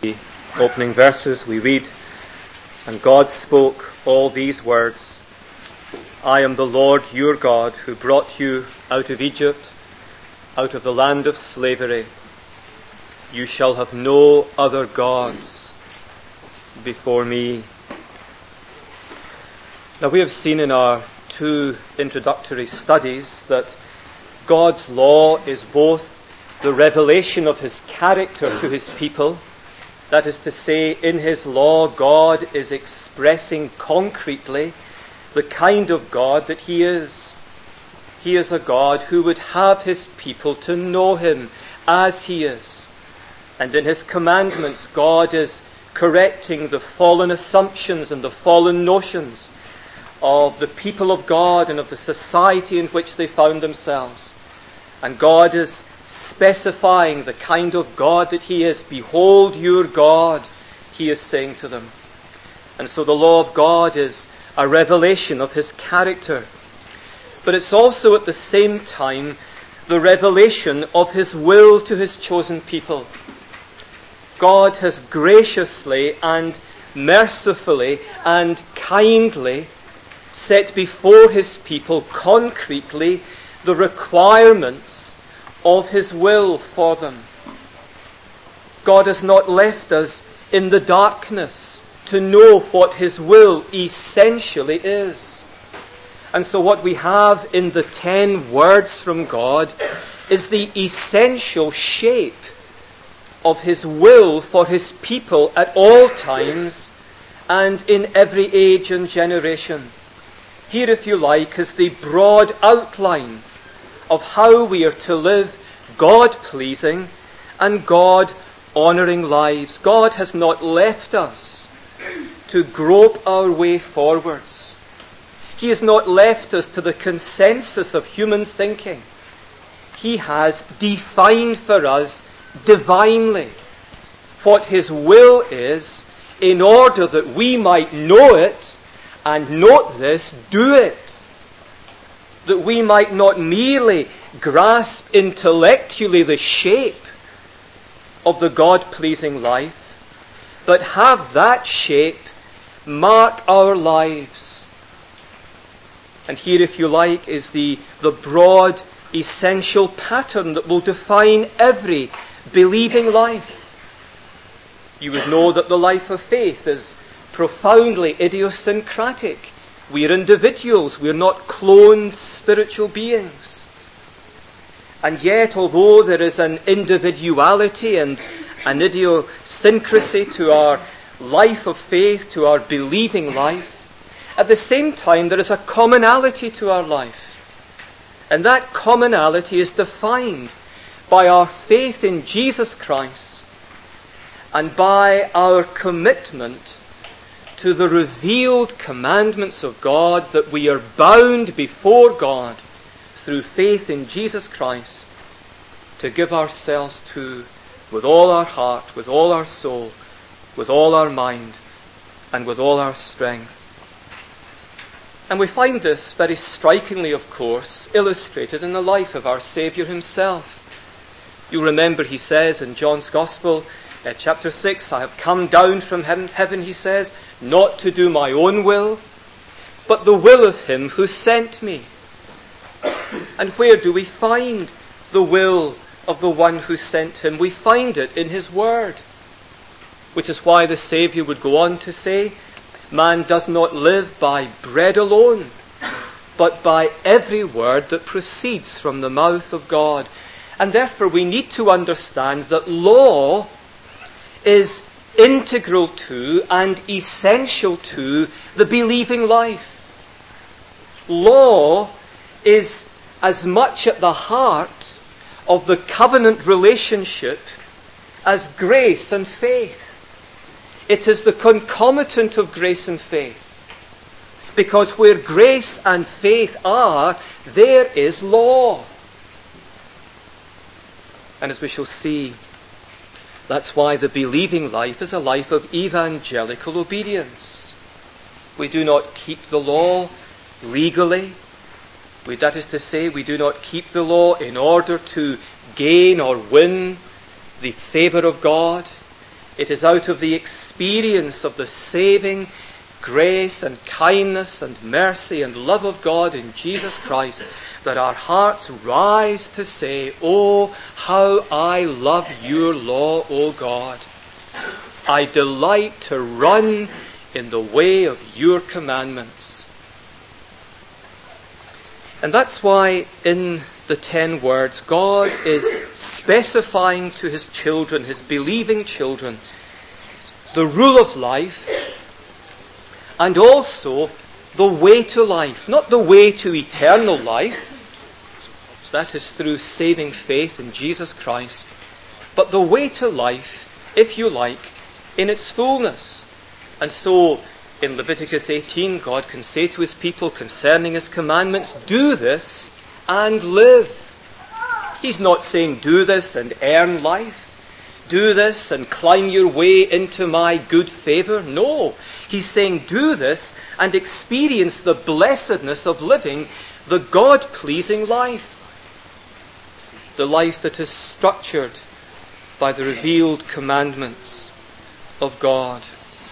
The opening verses we read, "And God spoke all these words, I am the Lord your God who brought you out of Egypt, out of the land of slavery. You shall have no other gods before me." Now we have seen in our two introductory studies that God's law is both the revelation of his character to his people. That is to say, in his law, God is expressing concretely the kind of God that he is. He is a God who would have his people to know him as he is. And in his commandments, God is correcting the fallen assumptions and the fallen notions of the people of God and of the society in which they found themselves. And God is specifying the kind of God that he is. "Behold your God," he is saying to them. And so the law of God is a revelation of his character. But it's also at the same time the revelation of his will to his chosen people. God has graciously and mercifully and kindly set before his people concretely the requirements of his will for them. God has not left us in the darkness to know what his will essentially is. And so what we have in the 10 words from God is the essential shape of his will for his people at all times and in every age and generation. Here, if you like, is the broad outline of how we are to live God-pleasing and God-honouring lives. God has not left us to grope our way forwards. He has not left us to the consensus of human thinking. He has defined for us divinely what his will is in order that we might know it and, note this, do it. That we might not merely grasp intellectually the shape of the God-pleasing life, but have that shape mark our lives. And here, if you like, is the broad, essential pattern that will define every believing life. You would know that the life of faith is profoundly idiosyncratic. We are individuals. We are not cloned spiritual beings. And yet, although there is an individuality and an idiosyncrasy to our life of faith, to our believing life, at the same time there is a commonality to our life. And that commonality is defined by our faith in Jesus Christ and by our commitment to the revealed commandments of God, that we are bound before God through faith in Jesus Christ to give ourselves to with all our heart, with all our soul, with all our mind, and with all our strength. And we find this very strikingly, of course, illustrated in the life of our Saviour himself. You remember he says in John's Gospel, chapter 6, "I have come down from heaven," he says, "not to do my own will, but the will of him who sent me." And where do we find the will of the one who sent him? We find it in his word, which is why the Saviour would go on to say, "Man does not live by bread alone, but by every word that proceeds from the mouth of God." And therefore we need to understand that law is integral to and essential to the believing life. Law is as much at the heart of the covenant relationship as grace and faith. It is the concomitant of grace and faith. Because where grace and faith are, there is law. And as we shall see, that's why the believing life is a life of evangelical obedience. We do not keep the law legally. That is to say, we do not keep the law in order to gain or win the favour of God. It is out of the experience of the saving grace and kindness and mercy and love of God in Jesus Christ that our hearts rise to say, "Oh, how I love your law, O God. I delight to run in the way of your commandments." And that's why in the 10 words, God is specifying to his children, his believing children, the rule of life and also the way to life. Not the way to eternal life, that is through saving faith in Jesus Christ, but the way to life, if you like, in its fullness. And so, in Leviticus 18, God can say to his people concerning his commandments, "Do this and live." He's not saying, "Do this and earn life. Do this and climb your way into my good favor." No. He's saying, "Do this and experience the blessedness of living the God-pleasing life." The life that is structured by the revealed commandments of God.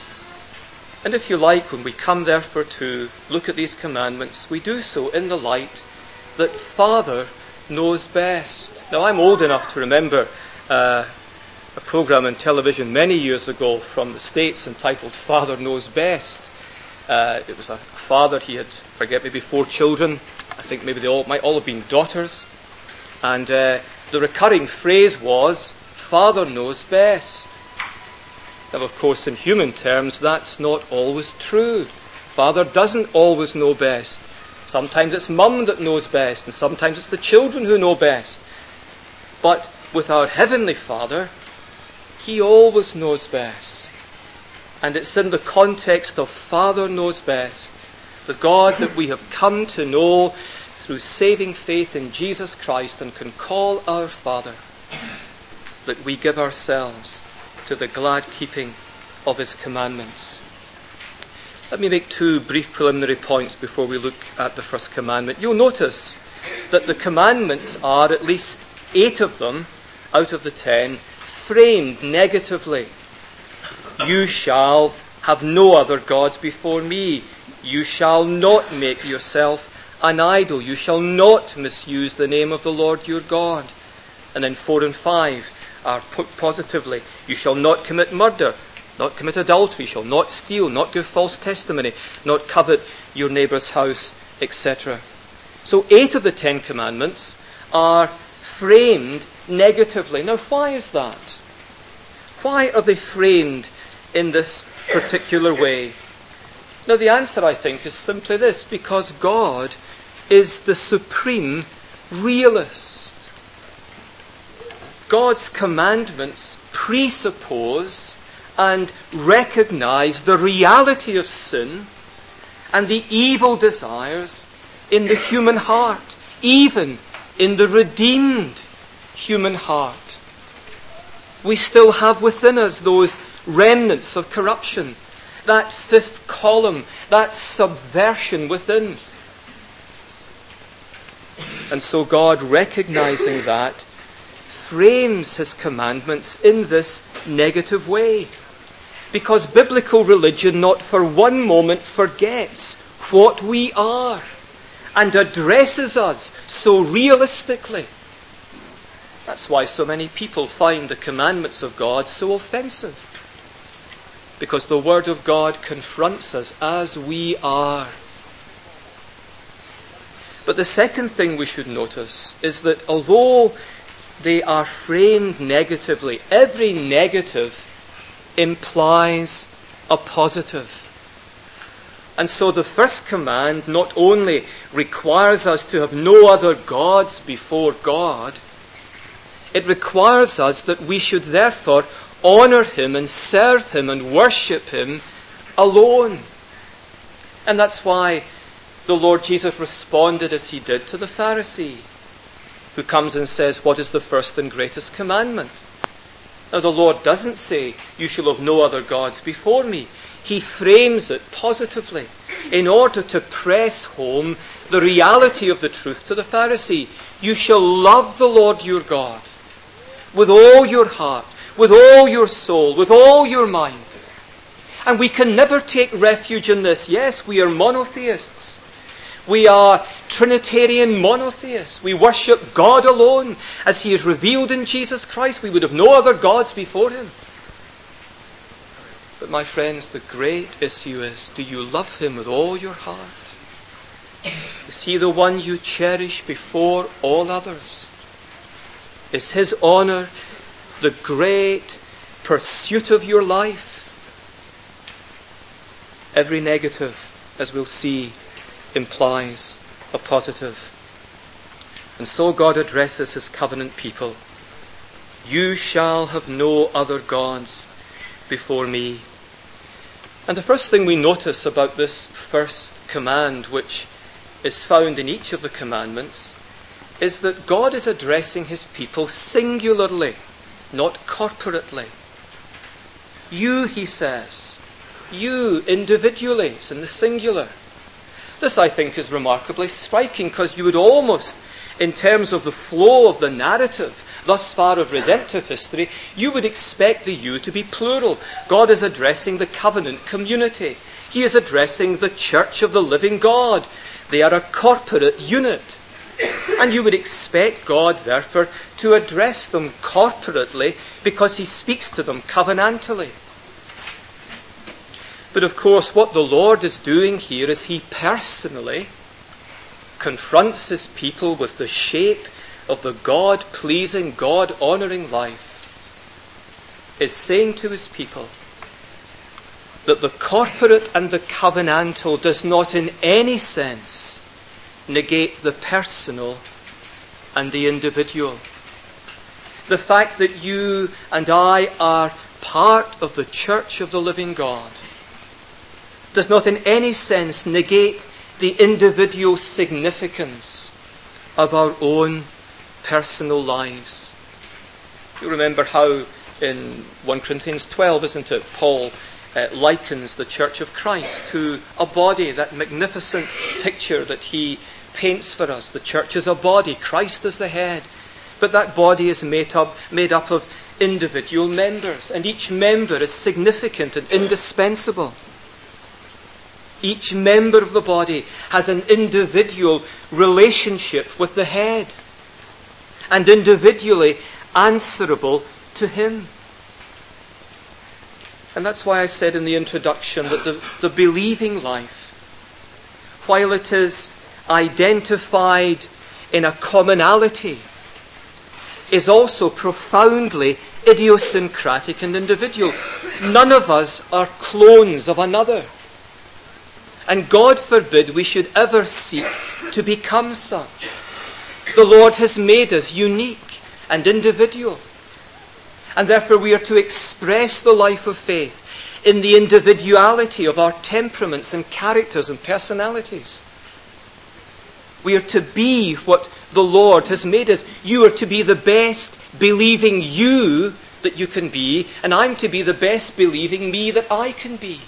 And if you like, when we come therefore to look at these commandments, we do so in the light that Father knows best. Now, I'm old enough to remember a program on television many years ago from the States entitled Father Knows Best. It was a father, he had, forget, maybe 4 children. I think maybe they all might all have been daughters. And the recurring phrase was, "Father knows best." Now, of course, in human terms, that's not always true. Father doesn't always know best. Sometimes it's mum that knows best, and sometimes it's the children who know best. But with our Heavenly Father, he always knows best. And it's in the context of Father knows best, the God that we have come to know through saving faith in Jesus Christ and can call our Father, that we give ourselves to the glad keeping of his commandments. Let me make 2 brief preliminary points before we look at the first commandment. You'll notice that the commandments are, at least 8 of them out of the 10, framed negatively. "You shall have no other gods before me. You shall not make yourself an idol. You shall not misuse the name of the Lord your God." And then 4 and 5 are put positively. "You shall not commit murder, not commit adultery, shall not steal, not give false testimony, not covet your neighbour's house," etc. So 8 of the 10 commandments are framed negatively. Now, why is that? Why are they framed in this particular way? Now, the answer, I think, is simply this: because God is the supreme realist. God's commandments presuppose and recognize the reality of sin and the evil desires in the human heart, even in the redeemed human heart. We still have within us those remnants of corruption, that 5th column, that subversion within. And so God, recognizing that, frames his commandments in this negative way. Because biblical religion not for one moment forgets what we are and addresses us so realistically. That's why so many people find the commandments of God so offensive. Because the Word of God confronts us as we are. But the second thing we should notice is that although they are framed negatively, every negative implies a positive. And so the first command not only requires us to have no other gods before God, it requires us that we should therefore honour him and serve him and worship him alone. And that's why the Lord Jesus responded as he did to the Pharisee, who comes and says, "What is the first and greatest commandment?" Now, the Lord doesn't say, "You shall have no other gods before me." He frames it positively in order to press home the reality of the truth to the Pharisee. You shall love the Lord your God with all your heart, with all your soul, with all your mind. And we can never take refuge in this. Yes, we are monotheists. We are Trinitarian monotheists. We worship God alone as He is revealed in Jesus Christ. We would have no other gods before Him. But my friends, the great issue is, do you love Him with all your heart? Is He the one you cherish before all others? Is His honour the great pursuit of your life? Every negative, as we'll see, implies a positive. And so God addresses His covenant people. You shall have no other gods before me. And the first thing we notice about this first command, which is found in each of the commandments, is that God is addressing His people singularly, not corporately. You, He says, you individually, it's in the singular. This, I think, is remarkably striking, because you would almost, in terms of the flow of the narrative thus far of redemptive history, you would expect the you to be plural. God is addressing the covenant community. He is addressing the church of the living God. They are a corporate unit. And you would expect God, therefore, to address them corporately because He speaks to them covenantally. But of course, what the Lord is doing here is He personally confronts His people with the shape of the God-pleasing, God-honouring life, is saying to His people that the corporate and the covenantal does not in any sense negate the personal and the individual. The fact that you and I are part of the church of the living God does not in any sense negate the individual significance of our own personal lives. You remember how in 1 Corinthians 12, isn't it, Paul likens the church of Christ to a body, that magnificent picture that he paints for us. The church is a body, Christ is the head, but that body is made up of individual members, and each member is significant and indispensable. Each member of the body has an individual relationship with the head, and individually answerable to Him. And that's why I said in the introduction that the believing life, while it is identified in a commonality, is also profoundly idiosyncratic and individual. None of us are clones of another. And God forbid we should ever seek to become such. The Lord has made us unique and individual. And therefore we are to express the life of faith in the individuality of our temperaments and characters and personalities. We are to be what the Lord has made us. You are to be the best believing you that you can be, and I'm to be the best believing me that I can be.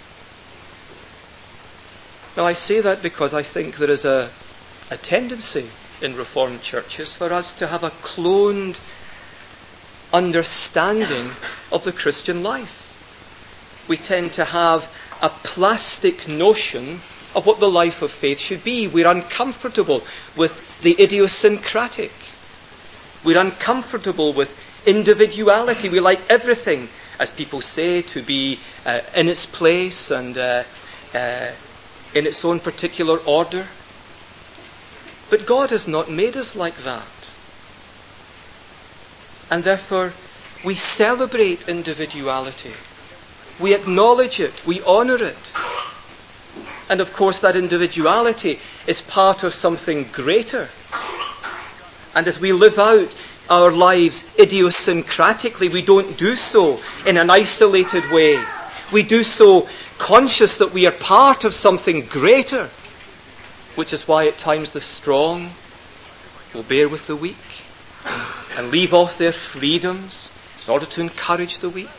Now I say that because I think there is a tendency in Reformed churches for us to have a cloned understanding of the Christian life. We tend to have a plastic notion of what the life of faith should be. We're uncomfortable with the idiosyncratic. We're uncomfortable with individuality. We like everything, as people say, to be in its place and in its own particular order. But God has not made us like that. And therefore, we celebrate individuality. We acknowledge it. We honour it. And of course, that individuality is part of something greater. And as we live out our lives idiosyncratically, we don't do so in an isolated way. We do so conscious that we are part of something greater, which is why at times the strong will bear with the weak and leave off their freedoms in order to encourage the weak.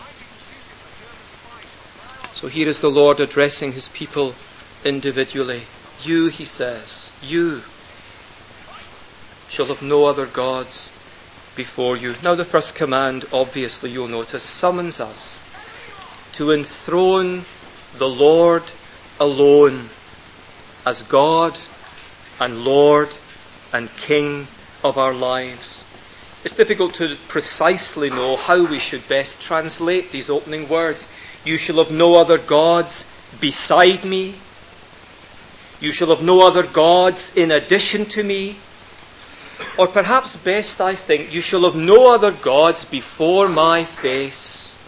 So here is the Lord addressing His people individually. You, He says, you shall have no other gods before you. Now the first command, obviously you'll notice, summons us to enthrone the Lord alone as God and Lord and King of our lives. It's difficult to precisely know how we should best translate these opening words. You shall have no other gods beside me. You shall have no other gods in addition to me. Or perhaps best, I think, you shall have no other gods before my face.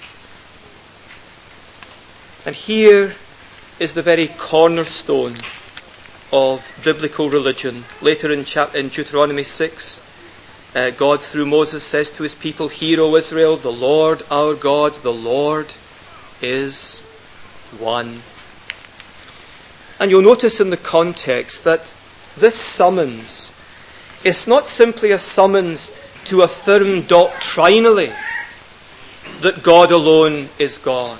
And here is the very cornerstone of biblical religion. Later in Deuteronomy 6, God through Moses says to his people, "Hear, O Israel, the Lord our God, the Lord is one." And you'll notice in the context that this summons is not simply a summons to affirm doctrinally that God alone is God.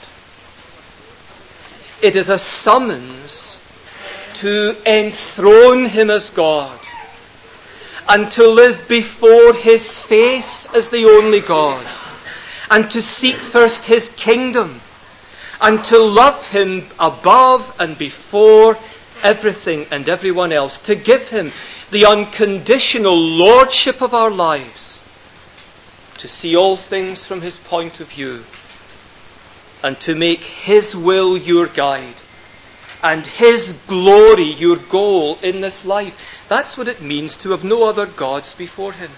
It is a summons to enthrone him as God and to live before his face as the only God and to seek first his kingdom and to love him above and before everything and everyone else, to give him the unconditional lordship of our lives, to see all things from his point of view, and to make his will your guide and his glory your goal in this life. That's what it means to have no other gods before him.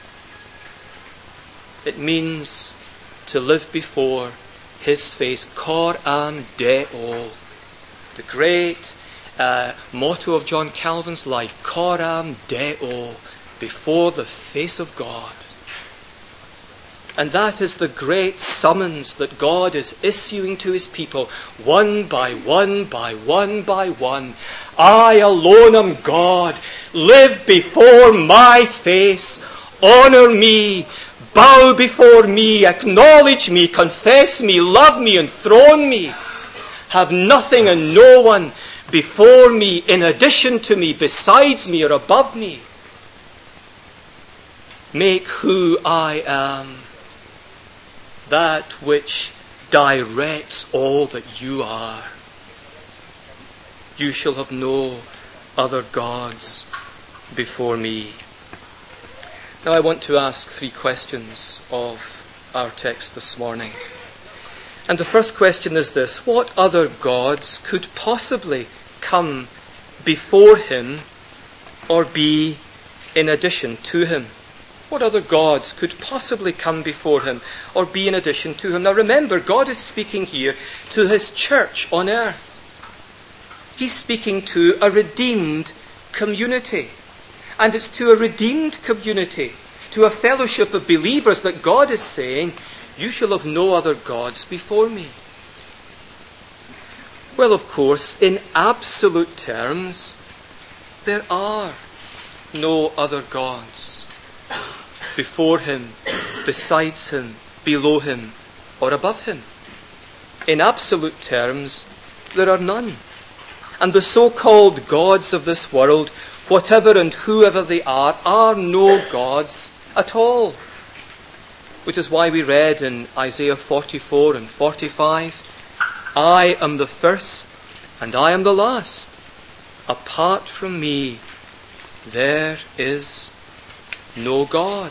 It means to live before his face. Cor am Deo, the great motto of John Calvin's life. Cor am Deo, before the face of God. And that is the great summons that God is issuing to his people, one by one by one by one. I alone am God. Live before my face. Honor me. Bow before me. Acknowledge me. Confess me. Love me. Enthrone me. Have nothing and no one before me, in addition to me, besides me, or above me. Make who I am that which directs all that you are. You shall have no other gods before me. Now I want to ask 3 questions of our text this morning. And the first question is this: what other gods could possibly come before him or be in addition to him? What other gods could possibly come before him or be in addition to him? Now remember, God is speaking here to his church on earth. He's speaking to a redeemed community. And it's to a redeemed community, to a fellowship of believers, that God is saying, you shall have no other gods before me. Well, of course, in absolute terms, there are no other gods before him, besides him, below him, or above him. In absolute terms, there are none. And the so-called gods of this world, whatever and whoever they are no gods at all. Which is why we read in Isaiah 44 and 45, I am the first and I am the last. Apart from me, there is no God.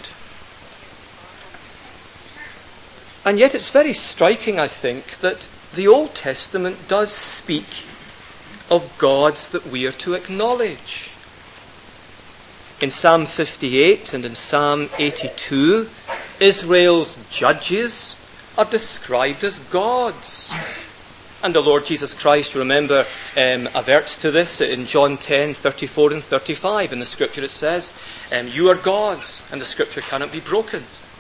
And yet it's very striking, I think, that the Old Testament does speak of gods that we are to acknowledge. In Psalm 58 and in Psalm 82, Israel's judges are described as gods. And the Lord Jesus Christ, you remember, adverts to this in John 10:34 and 35. In the Scripture it says, you are gods, and the Scripture cannot be broken.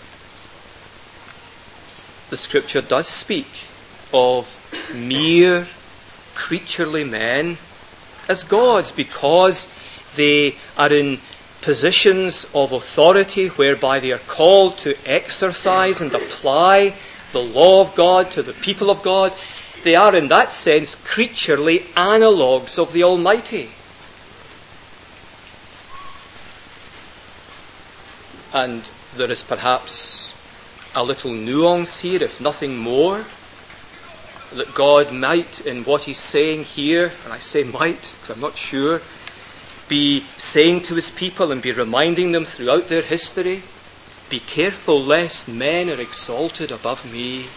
The Scripture does speak of mere creaturely men as gods because they are in positions of authority whereby they are called to exercise and apply the law of God to the people of God. They are, in that sense, creaturely analogues of the Almighty. And there is perhaps a little nuance here, if nothing more, that God might, in what he's saying here, and I say might because I'm not sure, be saying to his people and be reminding them throughout their history, be careful lest men are exalted above me.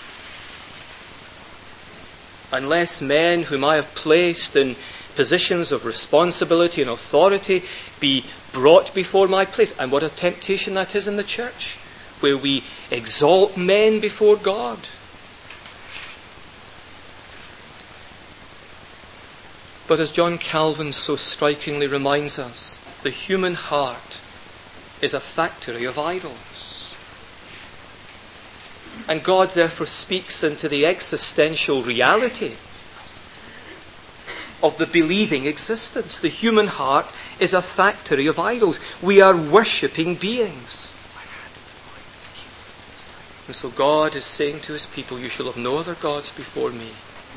Unless men whom I have placed in positions of responsibility and authority be brought before my place. And what a temptation that is in the church, where we exalt men before God. But as John Calvin so strikingly reminds us, the human heart is a factory of idols. And God therefore speaks into the existential reality of the believing existence. The human heart is a factory of idols. We are worshipping beings. And so God is saying to his people, you shall have no other gods before me.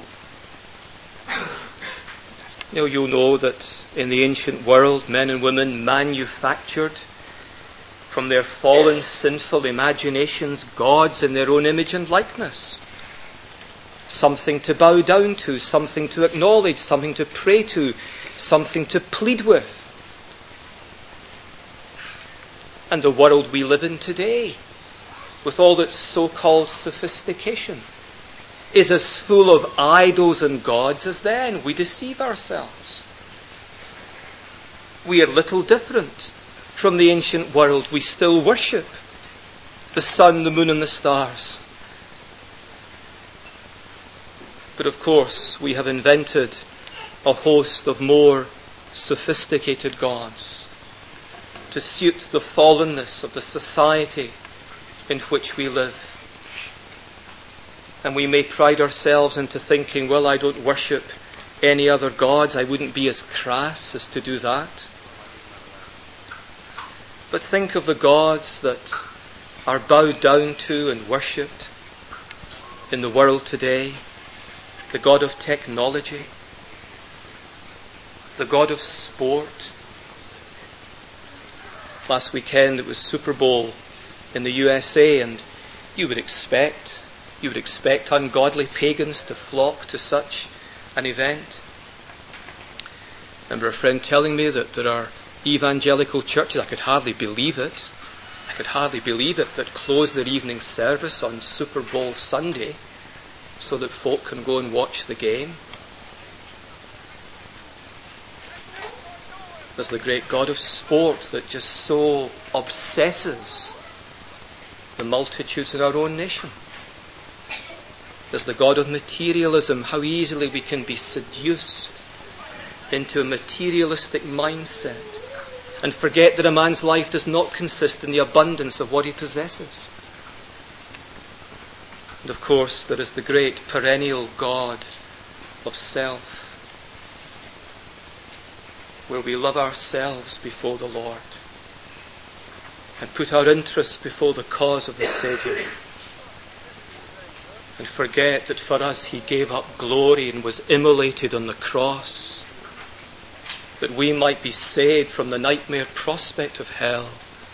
You'll know that in the ancient world, men and women manufactured from their fallen, sinful imaginations gods in their own image and likeness. Something to bow down to, something to acknowledge, something to pray to, something to plead with. And the world we live in today, with all its so-called sophistication, is as full of idols and gods as then. We deceive ourselves. We are little different from the ancient world. We still worship the sun, the moon and the stars. But of course, we have invented a host of more sophisticated gods to suit the fallenness of the society in which we live. And we may pride ourselves into thinking, well, I don't worship any other gods. I wouldn't be as crass as to do that. But think of the gods that are bowed down to and worshipped in the world today. The God of technology, the God of sport. Last weekend it was Super Bowl in the USA, and you would expect ungodly pagans to flock to such an event. I remember a friend telling me that there are evangelical churches, I could hardly believe it, that close their evening service on Super Bowl Sunday so that folk can go and watch the game. There's the great God of sport that just so obsesses the multitudes in our own nation. There's the God of materialism, how easily we can be seduced into a materialistic mindset and forget that a man's life does not consist in the abundance of what he possesses. And of course, there is the great perennial God of self, where we love ourselves before the Lord and put our interests before the cause of the Saviour, and forget that for us he gave up glory and was immolated on the cross, that we might be saved from the nightmare prospect of hell.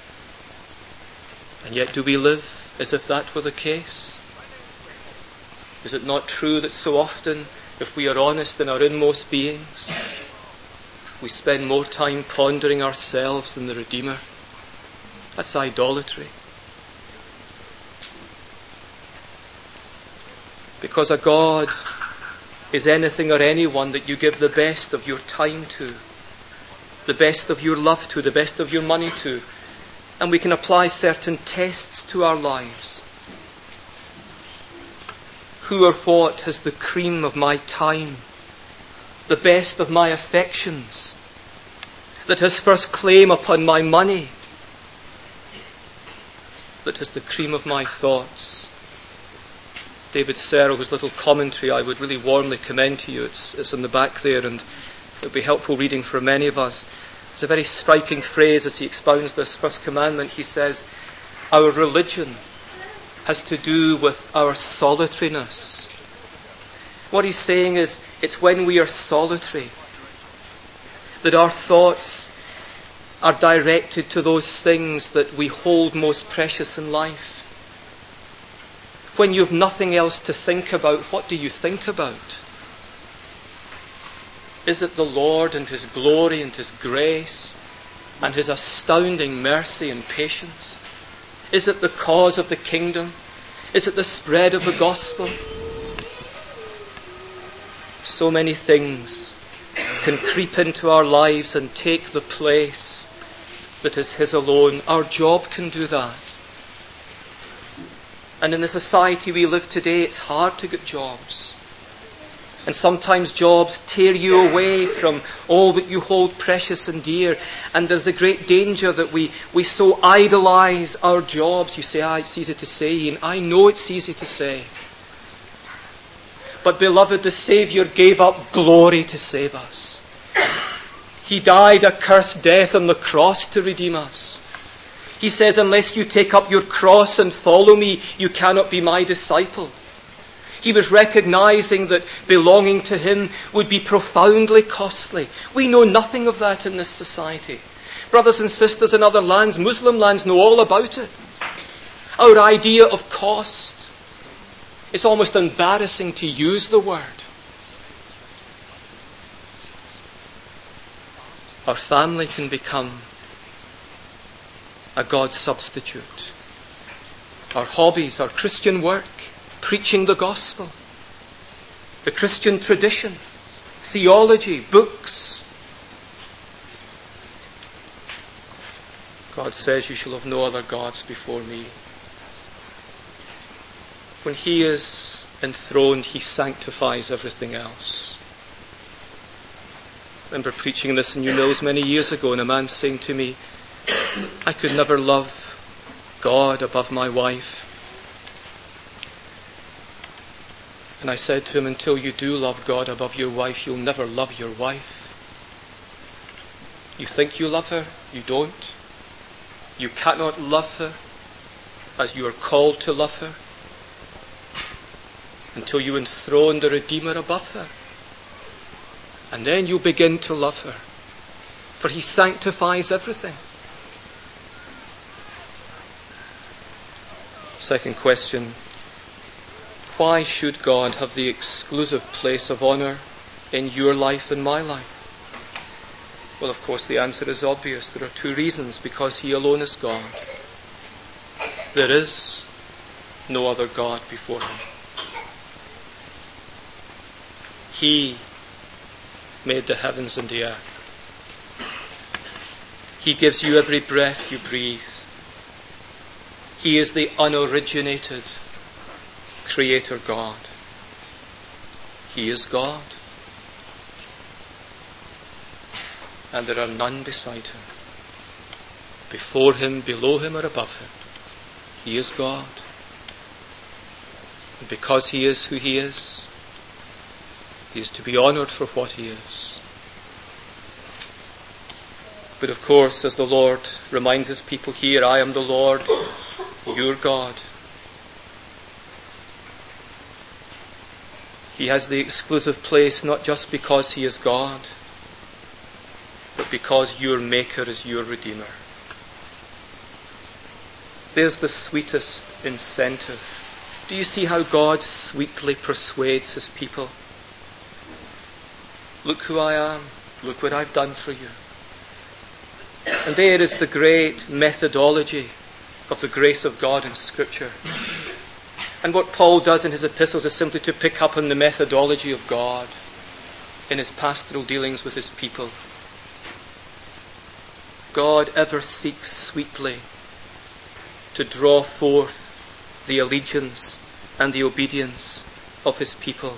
And yet do we live as if that were the case? Is it not true that so often, if we are honest in our inmost beings, we spend more time pondering ourselves than the Redeemer? That's idolatry. Because a God is anything or anyone that you give the best of your time to, the best of your love to, the best of your money to. And we can apply certain tests to our lives. Who or what has the cream of my time, the best of my affections, that has first claim upon my money, that has the cream of my thoughts? David Serle, whose little commentary I would really warmly commend to you. It's on the back there, and it would be helpful reading for many of us. It's a very striking phrase as he expounds this first commandment. He says, our religion has to do with our solitariness. What he's saying is, it's when we are solitary that our thoughts are directed to those things that we hold most precious in life. When you have nothing else to think about, what do you think about? Is it the Lord and His glory and His grace and His astounding mercy and patience? Is it the cause of the kingdom? Is it the spread of the gospel? So many things can creep into our lives and take the place that is His alone. Our job can do that. And in the society we live today, it's hard to get jobs. And sometimes jobs tear you away from all that you hold precious and dear. And there's a great danger that we so idolize our jobs. You say, it's easy to say, and I know it's easy to say. But beloved, the Saviour gave up glory to save us. He died a cursed death on the cross to redeem us. He says, unless you take up your cross and follow me, you cannot be my disciple. He was recognizing that belonging to Him would be profoundly costly. We know nothing of that in this society. Brothers and sisters in other lands, Muslim lands, know all about it. Our idea of cost, it's almost embarrassing to use the word. Our family can become a God substitute. Our hobbies, our Christian work, preaching the gospel, the Christian tradition, theology, books. God says, you shall have no other gods before me. When He is enthroned, He sanctifies everything else. I remember preaching this in New Mills many years ago, and a man saying to me, I could never love God above my wife. And I said to him, until you do love God above your wife, you'll never love your wife. You think you love her, you don't. You cannot love her as you are called to love her until you enthrone the Redeemer above her. And then you begin to love her, for He sanctifies everything. Second question, why should God have the exclusive place of honour in your life and my life? Well, of course, the answer is obvious. There are two reasons. Because He alone is God. There is no other God before Him. He made the heavens and the earth. He gives you every breath you breathe. He is the unoriginated Creator God. He is God. And there are none beside Him. Before Him, below Him, or above Him. He is God. And because He is who He is to be honoured for what He is. But of course, as the Lord reminds His people here, I am the Lord, your God. He has the exclusive place not just because He is God, but because your Maker is your Redeemer. There's the sweetest incentive. Do you see how God sweetly persuades His people? Look who I am. Look what I've done for you. And there is the great methodology of the grace of God in Scripture. And what Paul does in his epistles is simply to pick up on the methodology of God in His pastoral dealings with His people. God ever seeks sweetly to draw forth the allegiance and the obedience of His people.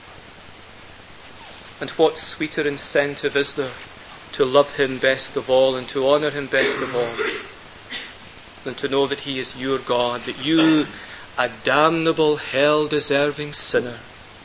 And what sweeter incentive is there to love Him best of all and to honour Him best of all than to know that He is your God, that you, a damnable, hell-deserving sinner,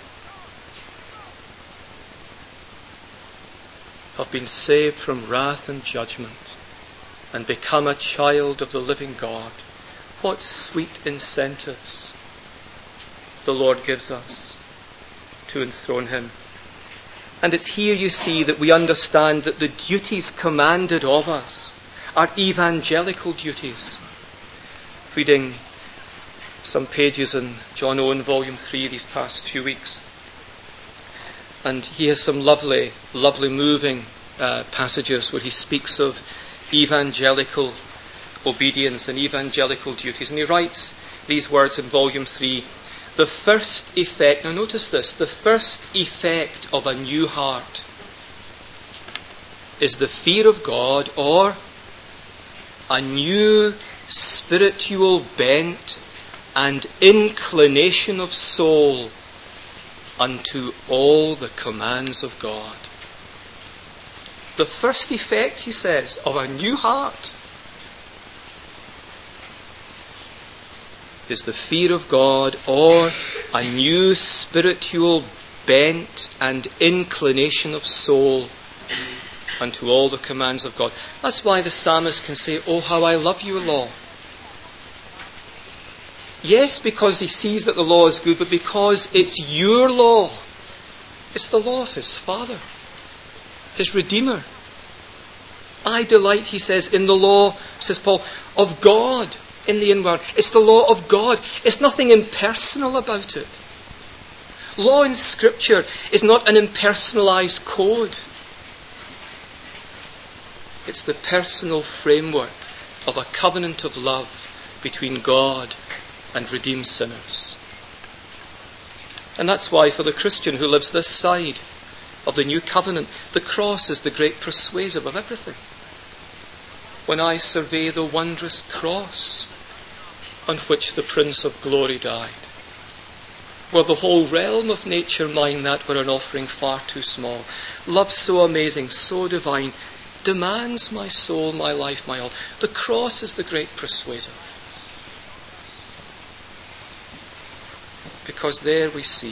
have been saved from wrath and judgment and become a child of the living God. What sweet incentives the Lord gives us to enthrone Him. And it's here, you see, that we understand that the duties commanded of us our evangelical duties. Reading some pages in John Owen, Volume 3, these past few weeks. And he has some lovely, moving passages where he speaks of evangelical obedience and evangelical duties. And he writes these words in Volume 3. The first effect, now notice this, the first effect of a new heart is the fear of God, or a new spiritual bent and inclination of soul unto all the commands of God. The first effect, he says, of a new heart is the fear of God, or a new spiritual bent and inclination of soul unto all the commands of God. That's why the psalmist can say, "Oh, how I love your law." Yes, because he sees that the law is good, but because it's your law. It's the law of his Father, his Redeemer. I delight, he says, in the law, says Paul, of God in the inward. It's the law of God. It's nothing impersonal about it. Law in Scripture is not an impersonalized code. It's the personal framework of a covenant of love between God and redeemed sinners. And that's why for the Christian who lives this side of the new covenant, the cross is the great persuasive of everything. When I survey the wondrous cross on which the Prince of Glory died, were the whole realm of nature mine, that were an offering far too small. Love so amazing, so divine, demands my soul, my life, my all. The cross is the great persuasive. Because there we see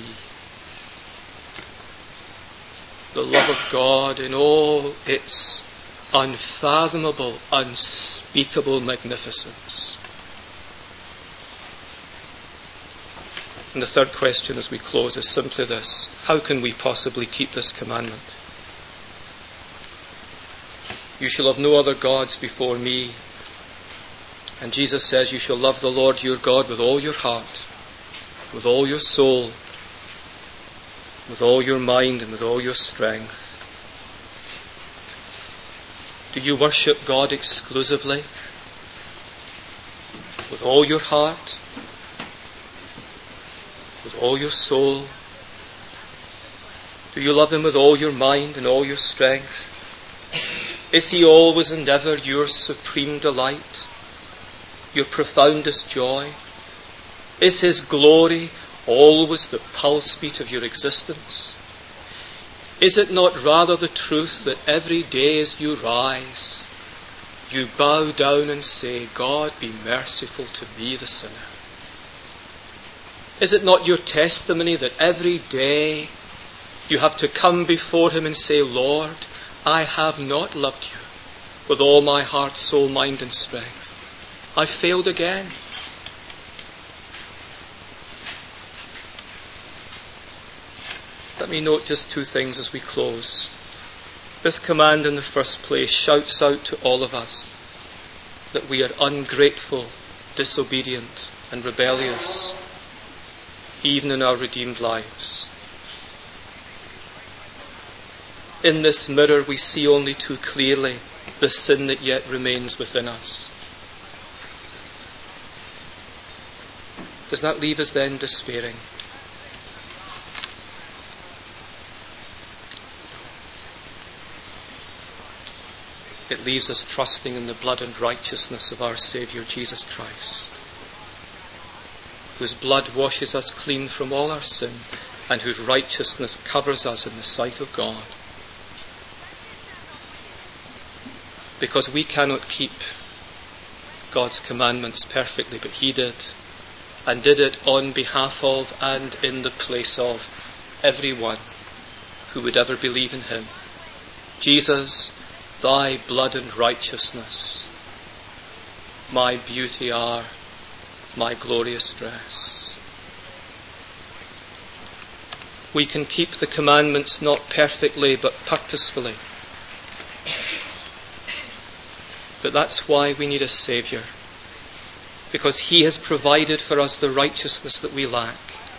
the love of God in all its unfathomable, unspeakable magnificence. And the third question as we close is simply this: how can we possibly keep this commandment? You shall have no other gods before me. And Jesus says you shall love the Lord your God with all your heart, with all your soul, with all your mind, and with all your strength. Do you worship God exclusively? With all your heart? With all your soul? Do you love Him with all your mind and all your strength? Is He always and ever your supreme delight, your profoundest joy? Is His glory always the pulse beat of your existence? Is it not rather the truth that every day as you rise, you bow down and say, God, be merciful to me, the sinner? Is it not your testimony that every day you have to come before Him and say, Lord, I have not loved you with all my heart, soul, mind and strength. I failed again. Let me note just two things as we close. This command in the first place shouts out to all of us that we are ungrateful, disobedient and rebellious, even in our redeemed lives. In this mirror we see only too clearly the sin that yet remains within us. Does that leave us then despairing? It leaves us trusting in the blood and righteousness of our Saviour Jesus Christ, whose blood washes us clean from all our sin and whose righteousness covers us in the sight of God. Because we cannot keep God's commandments perfectly, but He did, and did it on behalf of and in the place of everyone who would ever believe in Him. Jesus, Thy blood and righteousness, my beauty are, my glorious dress. We can keep the commandments not perfectly but purposefully, But that's why we need a Saviour, because he has provided for us the righteousness that we lack.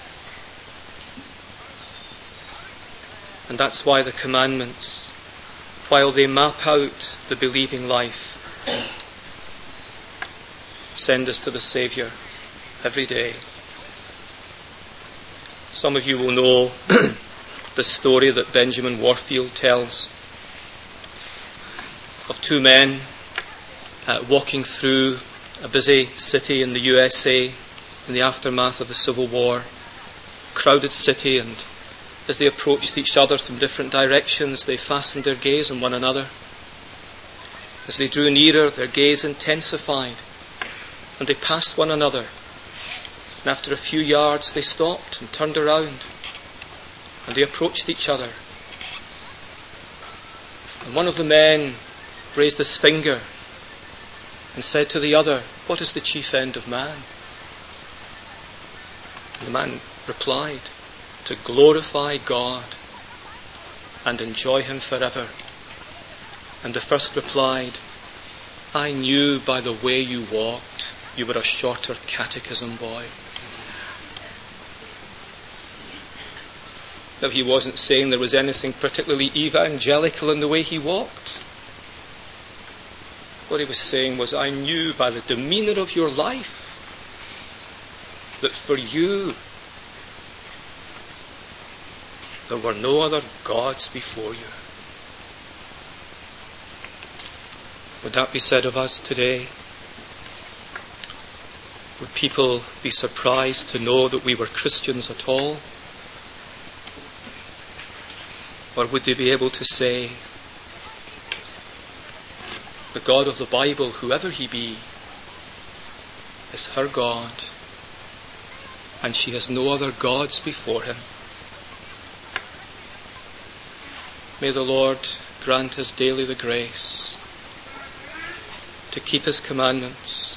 And that's why the commandments, while they map out the believing life, send us to the Saviour every day. Some of you will know the story that Benjamin Warfield tells of two men walking through a busy city in the USA in the aftermath of the Civil War. Crowded city, and as they approached each other from different directions, they fastened their gaze on one another. As they drew nearer, their gaze intensified, and they passed one another. And after a few yards, they stopped and turned around, and they approached each other. And one of the men raised his finger and said to the other, "What is the chief end of man?" And the man replied, "To glorify God and enjoy him forever." And the first replied, "I knew by the way you walked, you were a shorter catechism boy." Now, he wasn't saying there was anything particularly evangelical in the way he walked. What he was saying was, I knew by the demeanour of your life that for you there were no other gods before you. Would that be said of us today? Would people be surprised to know that we were Christians at all? Or would they be able to say, the God of the Bible, whoever he be, is her God, and she has no other gods before him? May the Lord grant us daily the grace to keep his commandments,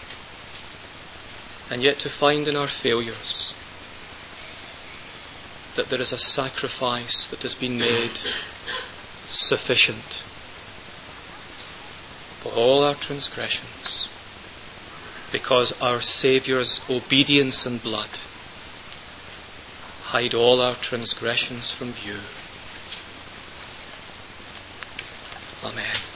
and yet to find in our failures that there is a sacrifice that has been made sufficient for all our transgressions, because our Saviour's obedience and blood hide all our transgressions from view. Amen.